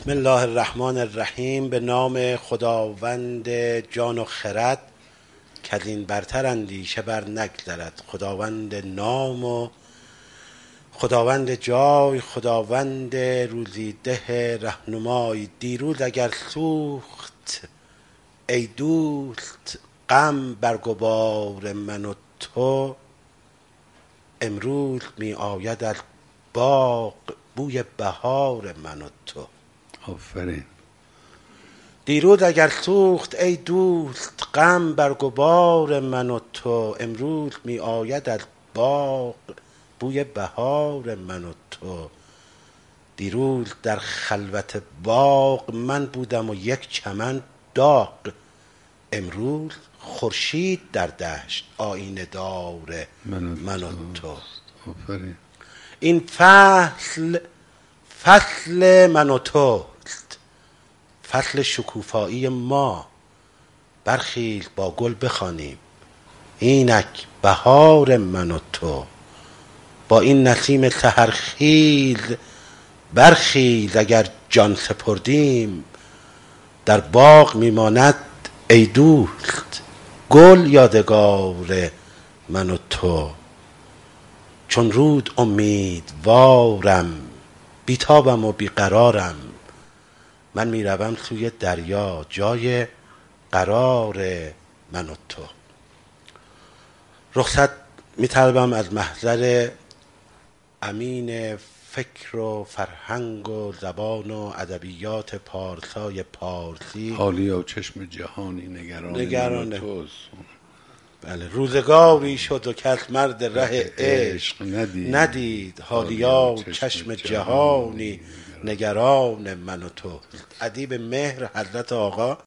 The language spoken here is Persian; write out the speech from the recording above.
بسم الله الرحمن الرحیم. به نام خداوند جان و خرد کدین برتر اندیشه بر نگذرد. خداوند نام و خداوند جای، خداوند روزیده رهنمای. دیروز اگر سوخت ای دوست غم برگبار من و تو، امروز می آید از باغ بوی بهار من و تو. آفرین. دیروز اگر سوخت ای دوست غم برگبار من و تو، امروز می آید از باغ بوی بهار من و تو. دیروز در خلوت باغ من بودم و یک چمن داغ، امروز خورشید در دشت آینه دار من و تو. آفرین. این فصل من و توست، فصل شکوفایی ما. برخیز با گل بخوانیم اینک بهار من و تو. با این نسیم سحرخیز برخیز، اگر جان سپردیم در باغ میماند ای دوست گل یادگار من و تو. چون رود امیدوارم، بیتابم و بیقرارم، من میروم سوی دریا جای قرار من و تو. رخصت میطلبم از محضر امین فکر و فرهنگ و زبان و ادبیات پارسای پارسی. حالیا چشم جهانی نگران من و توست. بله. روزگاری شد و کس مرد ره عشق ندید، حالیا چشم جهانی نگران من و تو. ادیب مهر حضرت آقا